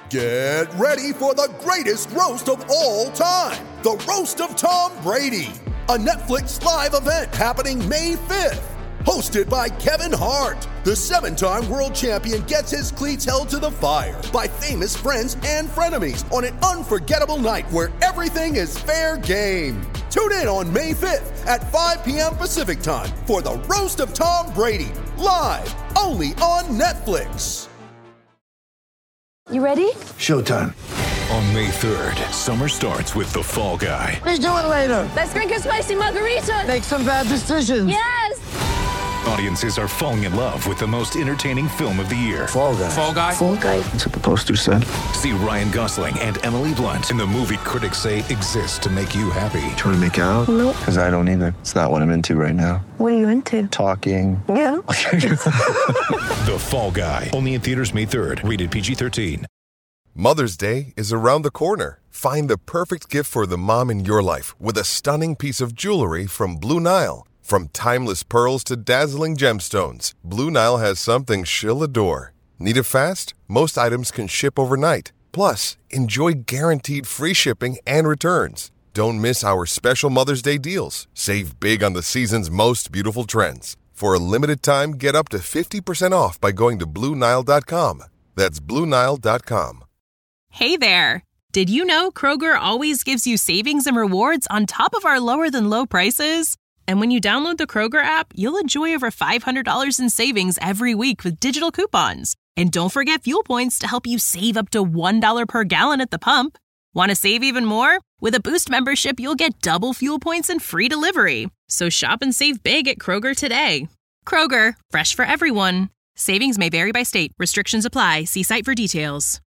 Get ready for the greatest roast of all time, the Roast of Tom Brady, a Netflix live event happening May 5th. Hosted by Kevin Hart, the 7-time world champion gets his cleats held to the fire by famous friends and frenemies on an unforgettable night where everything is fair game. Tune in on May 5th at 5 p.m. Pacific time for the Roast of Tom Brady, live only on Netflix. You ready? Showtime. On May 3rd, summer starts with The Fall Guy. Let's do it later. Let's drink a spicy margarita. Make some bad decisions. Yes! Audiences are falling in love with the most entertaining film of the year. Fall Guy. Fall Guy? Fall Guy. That's what the poster said. See Ryan Gosling and Emily Blunt in the movie critics say exists to make you happy. Trying to make it out? Nope. Because I don't either. It's not what I'm into right now. What are you into? Talking. Yeah. The Fall Guy. Only in theaters May 3rd. Rated PG-13. Mother's Day is around the corner. Find the perfect gift for the mom in your life with a stunning piece of jewelry from Blue Nile. From timeless pearls to dazzling gemstones, Blue Nile has something she'll adore. Need it fast? Most items can ship overnight. Plus, enjoy guaranteed free shipping and returns. Don't miss our special Mother's Day deals. Save big on the season's most beautiful trends. For a limited time, get up to 50% off by going to BlueNile.com. That's BlueNile.com. Hey there! Did you know Kroger always gives you savings and rewards on top of our lower-than-low prices? And when you download the Kroger app, you'll enjoy over $500 in savings every week with digital coupons. And don't forget fuel points to help you save up to $1 per gallon at the pump. Want to save even more? With a Boost membership, you'll get double fuel points and free delivery. So shop and save big at Kroger today. Kroger, fresh for everyone. Savings may vary by state. Restrictions apply. See site for details.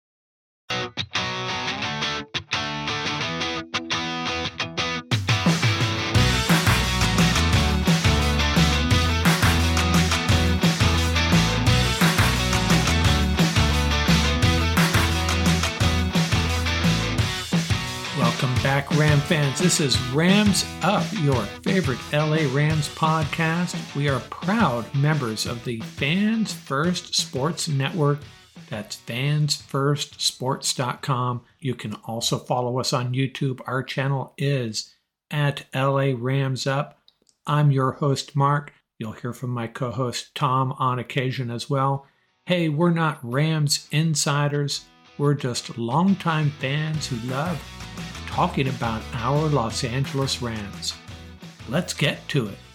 Welcome back, Ram fans. This is Rams Up, your favorite LA Rams podcast. We are proud members of the Fans First Sports Network. That's fansfirstsports.com. You can also follow us on YouTube. Our channel is at LA Rams Up. I'm your host, Mark. You'll hear from my co-host, Tom, on occasion as well. Hey, we're not Rams insiders. We're just longtime fans who love talking about our Los Angeles Rams. Let's get to it.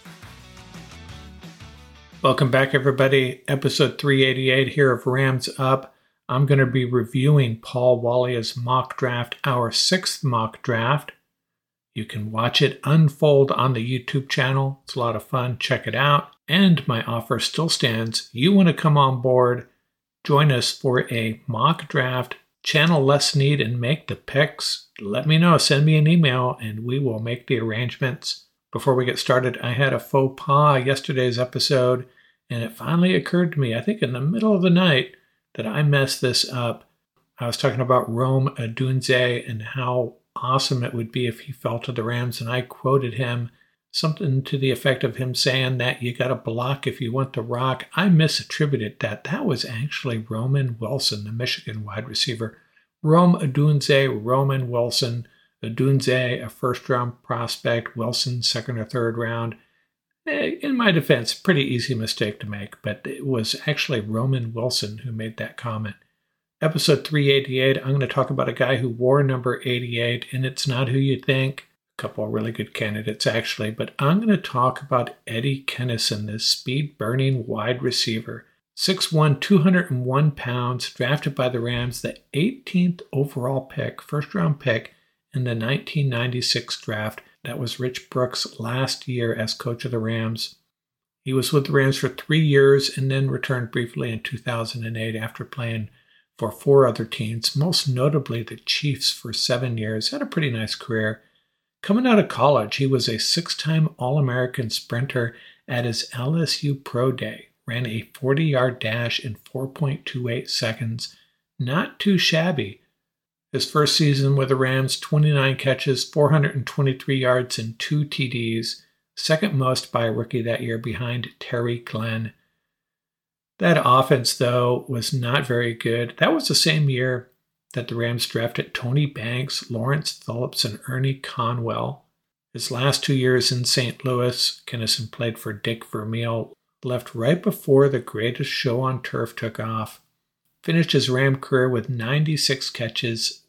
Welcome back, everybody. Episode 388 here of Rams Up. I'm going to be reviewing Paul Walia's mock draft, our 6th mock draft. You can watch it unfold on the YouTube channel. It's a lot of fun. Check it out. And my offer still stands. You want to come on board, join us for a mock draft, channel less need, and make the picks. Let me know. Send me an email, and we will make the arrangements. Before we get started, I had a faux pas yesterday's episode, and it finally occurred to me, I think in the middle of the night, that I messed this up. I was talking about Rome Odunze and how awesome it would be if he fell to the Rams, and I quoted him something to the effect of him saying that you got to block if you want to rock. I misattributed that. That was actually Roman Wilson, the Michigan wide receiver. Rome Odunze, Roman Wilson. Odunze, a first-round prospect. Wilson, second or third round. In my defense, pretty easy mistake to make, but it was actually Roman Wilson who made that comment. Episode 388, I'm going to talk about a guy who wore number 88, and it's not who you think. A couple of really good candidates, actually, but I'm going to talk about Eddie Kennison, this speed-burning wide receiver. 6'1", 201 pounds, drafted by the Rams, the 18th overall pick, first-round pick in the 1996 draft. That was Rich Brooks' last year as coach of the Rams. He was with the Rams for 3 years and then returned briefly in 2008 after playing for 4 other teams, most notably the Chiefs for 7 years. Had a pretty nice career. Coming out of college, he was a 6-time All-American sprinter at his LSU Pro Day. Ran a 40-yard dash in 4.28 seconds. Not too shabby. His first season with the Rams, 29 catches, 423 yards, and 2 TDs, second most by a rookie that year behind Terry Glenn. That offense, though, was not very good. That was the same year that the Rams drafted Tony Banks, Lawrence Phillips, and Ernie Conwell. His last 2 years in St. Louis, Kinnison played for Dick Vermeil, left right before the greatest show on turf took off. Finished his Ram career with 96 catches,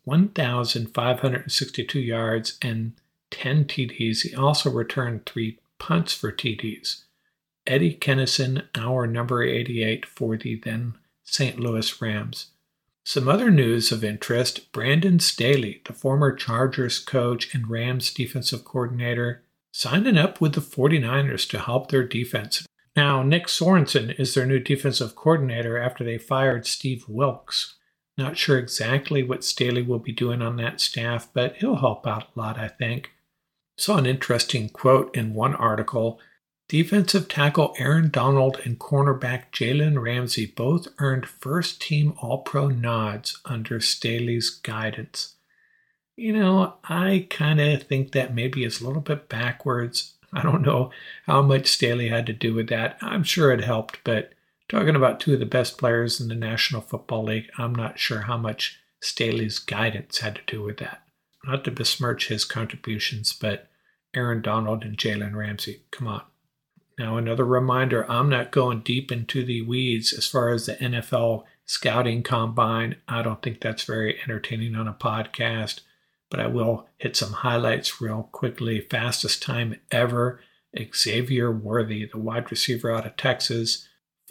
1,562 yards, and 10 TDs. He also returned 3 punts for TDs. Eddie Kinnison, our number 88 for the then St. Louis Rams. Some other news of interest: Brandon Staley, the former Chargers coach and Rams defensive coordinator, signing up with the 49ers to help their defense. Now, Nick Sorensen is their new defensive coordinator after they fired Steve Wilks. Not sure exactly what Staley will be doing on that staff, but he'll help out a lot, I think. Saw an interesting quote in one article. Defensive tackle Aaron Donald and cornerback Jalen Ramsey both earned first-team All-Pro nods under Staley's guidance. You know, I kind of think that maybe is a little bit backwards. I don't know how much Staley had to do with that. I'm sure it helped, but talking about 2 of the best players in the National Football League, I'm not sure how much Staley's guidance had to do with that. Not to besmirch his contributions, but Aaron Donald and Jalen Ramsey, come on. Now, another reminder, I'm not going deep into the weeds as far as the NFL scouting combine. I don't think that's very entertaining on a podcast, but I will hit some highlights real quickly. Fastest time ever, Xavier Worthy, the wide receiver out of Texas,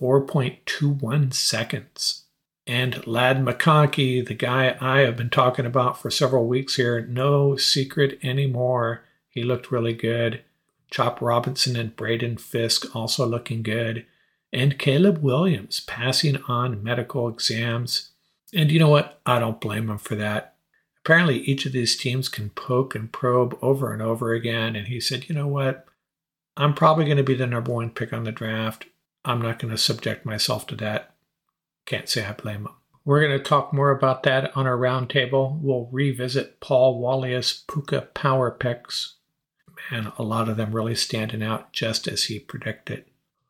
4.21 seconds. And Ladd McConkey, the guy I have been talking about for several weeks here, no secret anymore. He looked really good. Chop Robinson and Braden Fisk also looking good. And Caleb Williams passing on medical exams. And you know what? I don't blame him for that. Apparently each of these teams can poke and probe over and over again. And he said, you know what? I'm probably going to be the number 1 pick on the draft. I'm not going to subject myself to that. Can't say I blame him. We're going to talk more about that on our roundtable. We'll revisit Paul Wallius' Puka Power Picks. And a lot of them really standing out just as he predicted.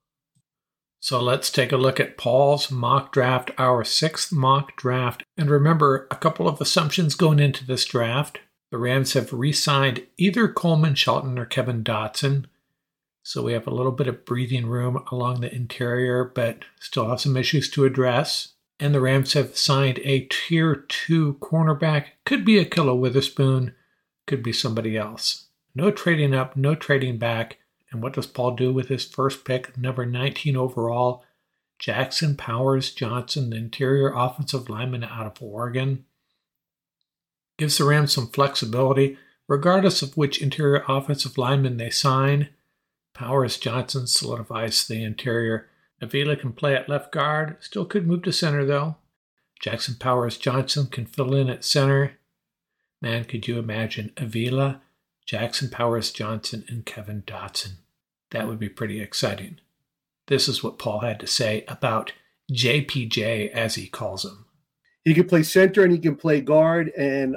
So let's take a look at Paul's mock draft, our 6th mock draft. And remember, a couple of assumptions going into this draft. The Rams have re-signed either Coleman Shelton or Kevin Dotson. So we have a little bit of breathing room along the interior, but still have some issues to address. And the Rams have signed a Tier 2 cornerback. Could be Ahkello Witherspoon, could be somebody else. No trading up, no trading back. And what does Paul do with his first pick, number 19 overall? Jackson Powers Johnson, the interior offensive lineman out of Oregon. Gives the Rams some flexibility, regardless of which interior offensive lineman they sign. Powers Johnson solidifies the interior. Avila can play at left guard, still could move to center though. Jackson Powers Johnson can fill in at center. Man, could you imagine Avila, Jackson Powers Johnson, and Kevin Dotson? That would be pretty exciting. This is what Paul had to say about JPJ, as he calls him. He can play center and he can play guard. And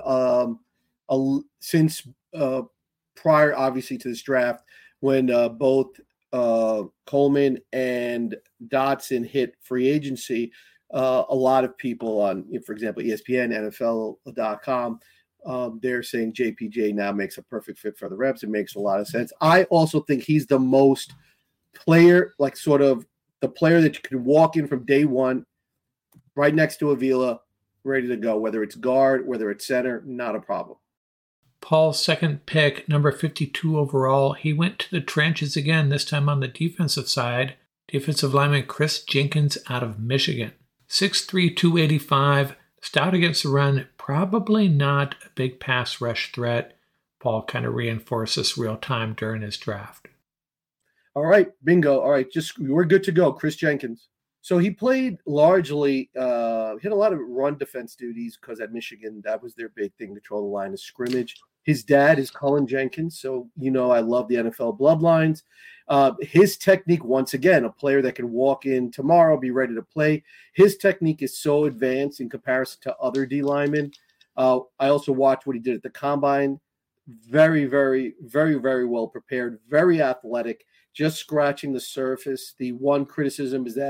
since prior, obviously, to this draft, when both Coleman and Dotson hit free agency, a lot of people on, for example, ESPN, NFL.com, they're saying JPJ now makes a perfect fit for the Rams. It makes a lot of sense. I also think he's the most player, like sort of the player that you can walk in from day one, right next to Avila, ready to go, whether it's guard, whether it's center, not a problem. Paul's second pick, number 52 overall, he went to the trenches again, this time on the defensive side. Defensive lineman Chris Jenkins out of Michigan. 6'3", 285, stout against the run, probably not a big pass rush threat. Paul kind of reinforced this real time during his draft. All right, bingo. All right, we're good to go. Chris Jenkins. So he played largely, hit a lot of run defense duties because at Michigan, that was their big thing, control the line of scrimmage. His dad is Cullen Jenkins, so I love the NFL bloodlines. His technique, once again, a player that can walk in tomorrow, be ready to play. His technique is so advanced in comparison to other D linemen. I also watched what he did at the Combine. Very, very, very, very well prepared, very athletic, just scratching the surface. The one criticism is that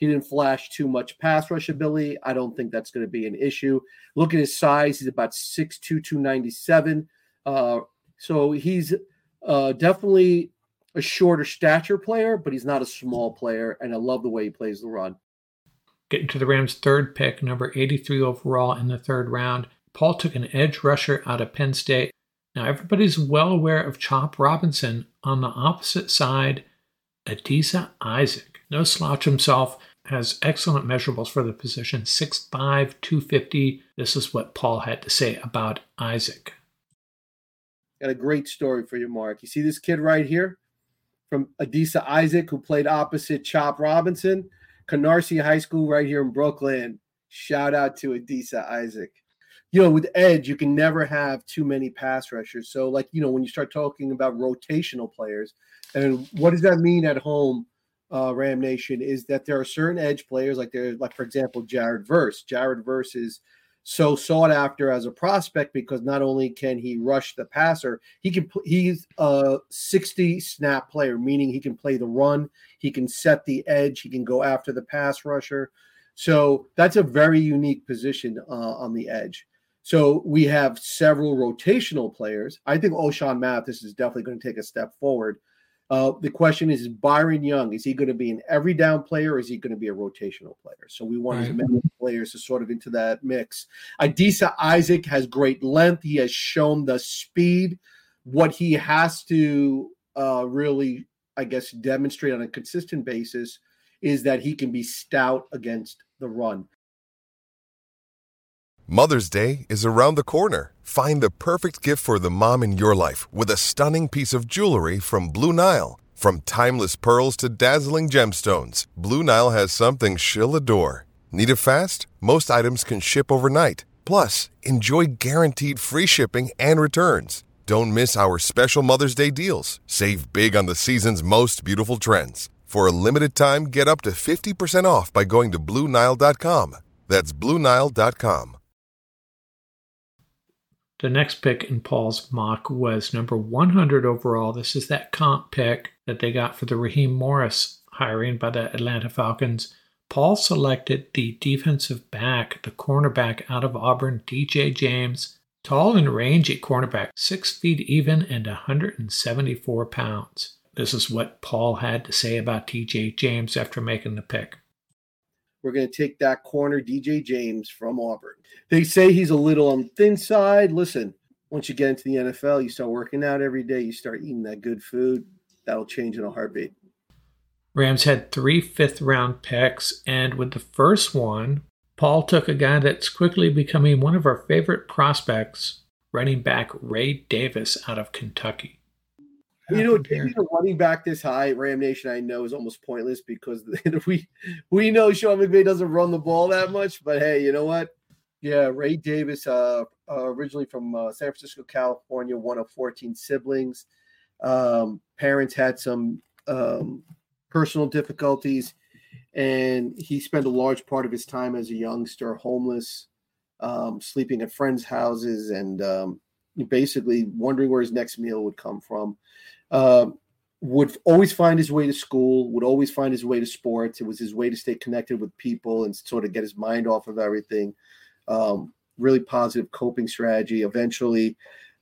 He didn't flash too much pass rush ability. I don't think that's going to be an issue. Look at his size. He's about 6'2", 297. So he's definitely a shorter stature player, but he's not a small player, and I love the way he plays the run. Getting to the Rams' third pick, number 83 overall in the third round, Paul took an edge rusher out of Penn State. Now, everybody's well aware of Chop Robinson. On the opposite side, Adisa Isaac. No slouch himself, has excellent measurables for the position, 6'5", 250. This is what Paul had to say about Isaac. Got a great story for you, Mark. You see this kid right here from Adisa Isaac, who played opposite Chop Robinson, Canarsie High School right here in Brooklyn. Shout out to Adisa Isaac. With edge, you can never have too many pass rushers. So, when you start talking about rotational players, and what does that mean at home, Ram Nation, is that there are certain edge players, like for example, Jared Verse. Jared Verse is so sought after as a prospect because not only can he rush the passer, he's a 60 snap player, meaning he can play the run, he can set the edge, he can go after the pass rusher. So that's a very unique position on the edge. So we have several rotational players. I think O'Shawn Mathis is definitely going to take a step forward. The question is Byron Young, is he going to be an every down player or is he going to be a rotational player? So we want as many players to sort of into that mix. Adisa Isaac has great length. He has shown the speed. What he has to really, demonstrate on a consistent basis is that he can be stout against the run. Mother's Day is around the corner. Find the perfect gift for the mom in your life with a stunning piece of jewelry from Blue Nile. From timeless pearls to dazzling gemstones, Blue Nile has something she'll adore. Need it fast? Most items can ship overnight. Plus, enjoy guaranteed free shipping and returns. Don't miss our special Mother's Day deals. Save big on the season's most beautiful trends. For a limited time, get up to 50% off by going to BlueNile.com. That's BlueNile.com. The next pick in Paul's mock was number 100 overall. This is that comp pick that they got for the Raheem Morris hiring by the Atlanta Falcons. Paul selected the defensive back, the cornerback out of Auburn, DJ James. Tall and rangy cornerback, 6 feet even and 174 pounds. This is what Paul had to say about DJ James after making the pick. We're going to take that corner, DJ James, from Auburn. They say he's a little on the thin side. Listen, once you get into the NFL, you start working out every day, you start eating that good food. That'll change in a heartbeat. Rams had 3 fifth-round picks, and with the first one, Paul took a guy that's quickly becoming one of our favorite prospects, running back Ray Davis out of Kentucky. Taking a running back this high, Ram Nation, I know is almost pointless because we know Sean McVay doesn't run the ball that much. But hey, you know what? Yeah, Ray Davis, originally from San Francisco, California, one of 14 siblings. Parents had some personal difficulties, and he spent a large part of his time as a youngster homeless, sleeping at friends' houses, and basically wondering where his next meal would come from. Would always find his way to school, would always find his way to sports. It was his way to stay connected with people and sort of get his mind off of everything. Really positive coping strategy. Eventually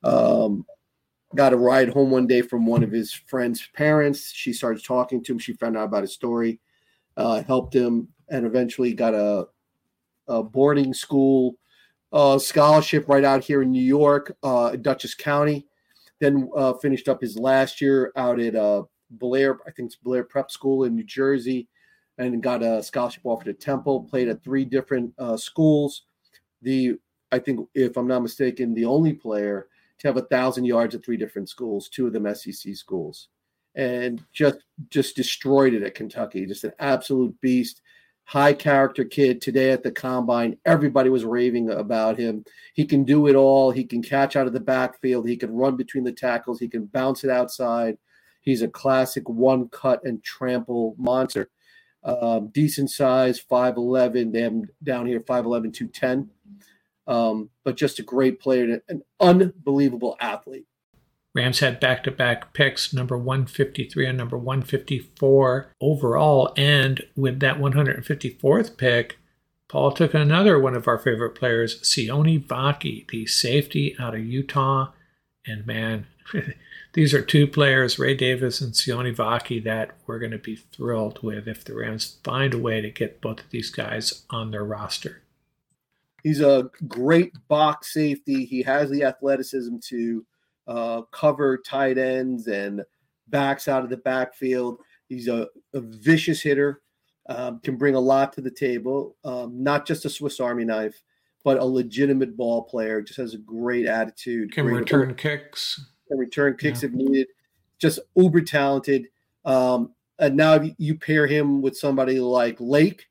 got a ride home one day from one of his friend's parents. She started talking to him. She found out about his story, helped him, and eventually got a boarding school scholarship right out here in New York, Dutchess County. Then finished up his last year out at Blair, I think it's Blair Prep School in New Jersey, and got a scholarship offered at Temple. Played at 3 different schools. I think, if I'm not mistaken, the only player to have 1,000 yards at 3 different schools, 2 of them SEC schools, and just destroyed it at Kentucky. Just an absolute beast. High character kid. Today at the combine, everybody was raving about him. He can do it all. He can catch out of the backfield. He can run between the tackles. He can bounce it outside. He's a classic one cut and trample monster. Decent size, 5'11". They have him down here 5'11", 210. But just a great player, an unbelievable athlete. Rams had back-to-back picks, number 153 and number 154 overall. And with that 154th pick, Paul took another one of our favorite players, Sione Vaki, the safety out of Utah. And man, these are two players, Ray Davis and Sione Vaki, that we're going to be thrilled with if the Rams find a way to get both of these guys on their roster. He's a great box safety. He has the athleticism to cover tight ends and backs out of the backfield. He's a vicious hitter, can bring a lot to the table, not just a Swiss Army knife, but a legitimate ball player, just has a great attitude. Can return kicks. Can return kicks if needed. Just uber talented. And now you pair him with somebody like Lake,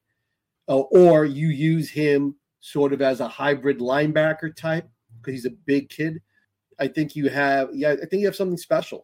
or you use him sort of as a hybrid linebacker type because he's a big kid. I think you have something special.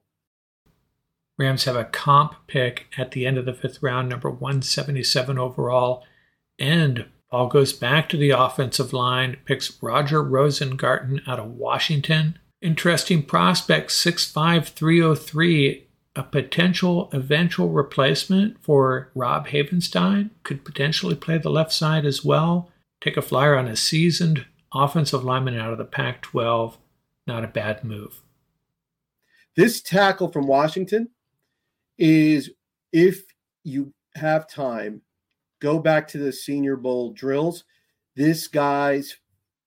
Rams have a comp pick at the end of the 5th round, number 177 overall. And Paul goes back to the offensive line, picks Roger Rosengarten out of Washington. Interesting prospect, 6'5", 303, a potential eventual replacement for Rob Havenstein. Could potentially play the left side as well. Take a flyer on a seasoned offensive lineman out of the Pac-12. Not a bad move. This tackle from Washington is, if you have time, go back to the Senior Bowl drills. This guy's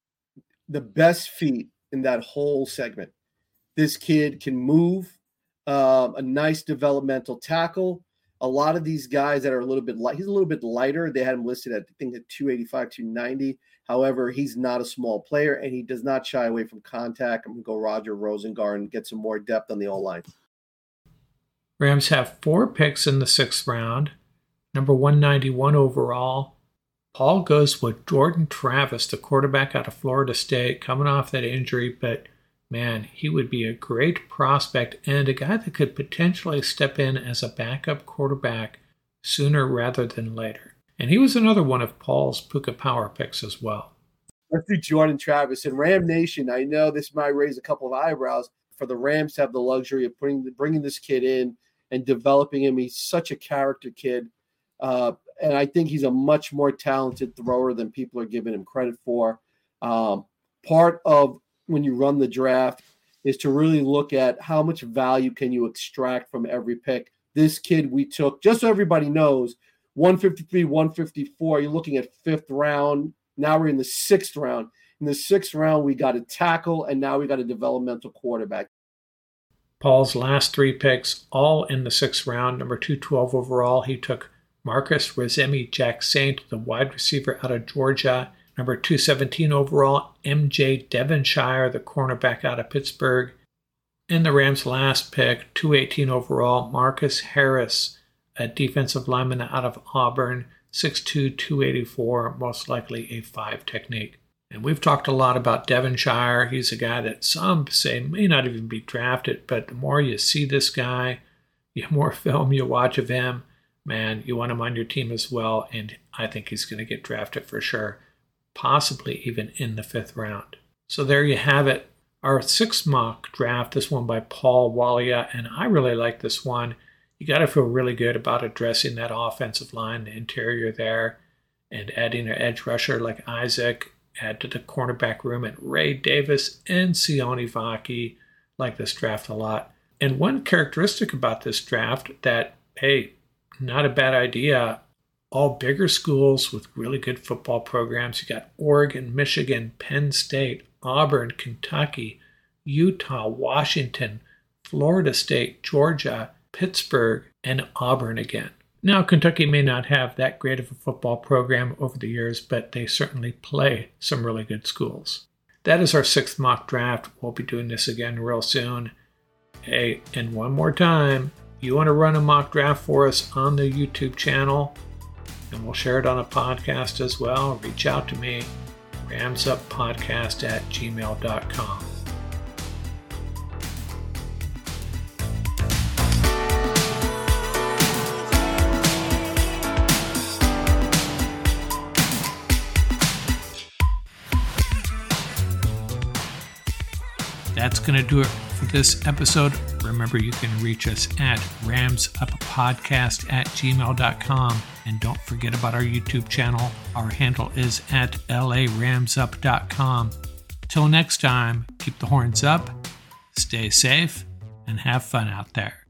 the best feet in that whole segment. This kid can move, a nice developmental tackle. A lot of these guys that are a little bit light, he's a little bit lighter. They had him listed at, I think, at 285, 290. However, he's not a small player, and he does not shy away from contact. I'm going to go Roger Rosengarten, get some more depth on the O-line. Rams have 4 picks in the 6th round, number 191 overall. Paul goes with Jordan Travis, the quarterback out of Florida State, coming off that injury, but man, he would be a great prospect and a guy that could potentially step in as a backup quarterback sooner rather than later. And he was another one of Paul's Puka Power picks as well. Let's do Jordan Travis. And Ram Nation, I know this might raise a couple of eyebrows for the Rams to have the luxury of bringing this kid in and developing him. He's such a character kid. And I think he's a much more talented thrower than people are giving him credit for. Part of when you run the draft is to really look at how much value can you extract from every pick. This kid we took, just so everybody knows, 153, 154, you're looking at 5th round. Now we're in the 6th round. In the 6th round, we got a tackle, and now we got a developmental quarterback. Paul's last 3 picks, all in the 6th round, number 212 overall. He took Marcus Rezemi-Jacksaint, the wide receiver out of Georgia. Number 217 overall, MJ Devonshire, the cornerback out of Pittsburgh. In the Rams' last pick, 218 overall, Marcus Harris, a defensive lineman out of Auburn, 6'2", 284, most likely a 5 technique. And we've talked a lot about Devonshire. He's a guy that some say may not even be drafted, but the more you see this guy, the more film you watch of him, man, you want him on your team as well, and I think he's going to get drafted for sure, possibly even in the 5th round. So there you have it. Our 6th mock draft, this one by Paul Walia, and I really like this one. You got to feel really good about addressing that offensive line, the interior there, and adding an edge rusher like Isaac, add to the cornerback room at Ray Davis and Sione Vaki. Like this draft a lot. And one characteristic about this draft that, hey, not a bad idea, all bigger schools with really good football programs. You got Oregon, Michigan, Penn State, Auburn, Kentucky, Utah, Washington, Florida State, Georgia, Pittsburgh, and Auburn again. Now, Kentucky may not have that great of a football program over the years, but they certainly play some really good schools. That is our 6th mock draft. We'll be doing this again real soon. Hey, and one more time, you want to run a mock draft for us on the YouTube channel, and we'll share it on a podcast as well. Reach out to me, ramsuppodcast@gmail.com. That's going to do it for this episode. Remember, you can reach us at ramsuppodcast@gmail.com. And don't forget about our YouTube channel. Our handle is at laramsup.com. Till next time, keep the horns up, stay safe, and have fun out there.